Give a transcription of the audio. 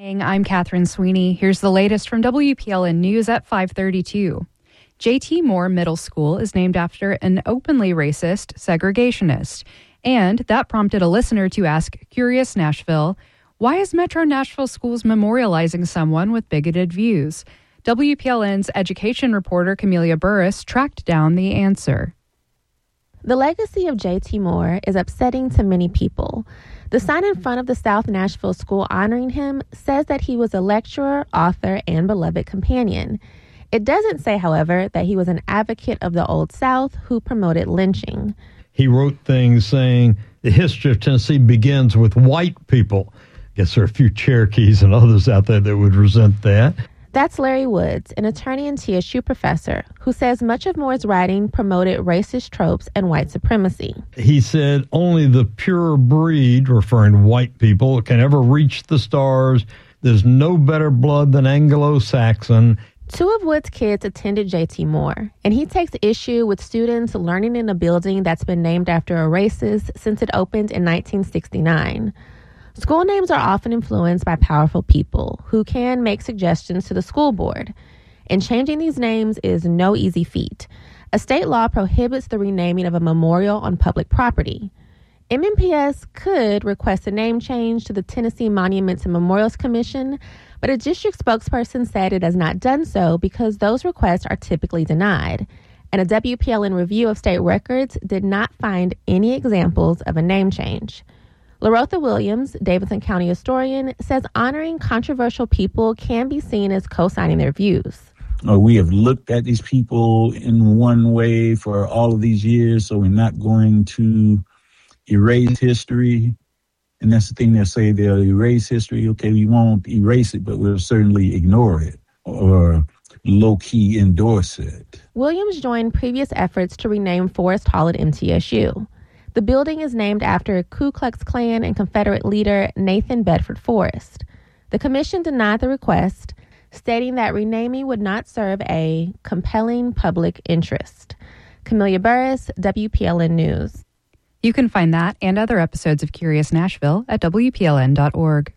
I'm Catherine Sweeney. Here's the latest from WPLN News at 5:32. J.T. Moore Middle School is named after an openly racist segregationist, and that prompted a listener to ask Curious Nashville, why is Metro Nashville Schools memorializing someone with bigoted views? WPLN's education reporter Camelia Burris tracked down the answer. The legacy of J.T. Moore is upsetting to many people. The sign in front of the South Nashville School honoring him says that he was a lecturer, author, and beloved companion. It doesn't say, however, that he was an advocate of the Old South who promoted lynching. He wrote things saying the history of Tennessee begins with white people. I guess there are a few Cherokees and others out there that would resent that. That's Larry Woods, an attorney and TSU professor, who says much of Moore's writing promoted racist tropes and white supremacy. He said only the pure breed, referring to white people, can ever reach the stars. There's no better blood than Anglo-Saxon. Two of Wood's kids attended J.T. Moore, and he takes issue with students learning in a building that's been named after a racist since it opened in 1969. School names are often influenced by powerful people who can make suggestions to the school board, and changing these names is no easy feat. A state law prohibits the renaming of a memorial on public property. MNPS could request a name change to the Tennessee Monuments and Memorials Commission, but a district spokesperson said it has not done so because those requests are typically denied, and a WPLN review of state records did not find any examples of a name change. LaRotha Williams, Davidson County historian, says honoring controversial people can be seen as co-signing their views. We have looked at these people in one way for all of these years, so we're not going to erase history. And that's the thing they'll say, they'll erase history. Okay, we won't erase it, but we'll certainly ignore it or low-key endorse it. Williams joined previous efforts to rename Forrest Hall at MTSU. The building is named after Ku Klux Klan and Confederate leader Nathan Bedford Forrest. The commission denied the request, stating that renaming would not serve a compelling public interest. Camelia Burris, WPLN News. You can find that and other episodes of Curious Nashville at WPLN.org.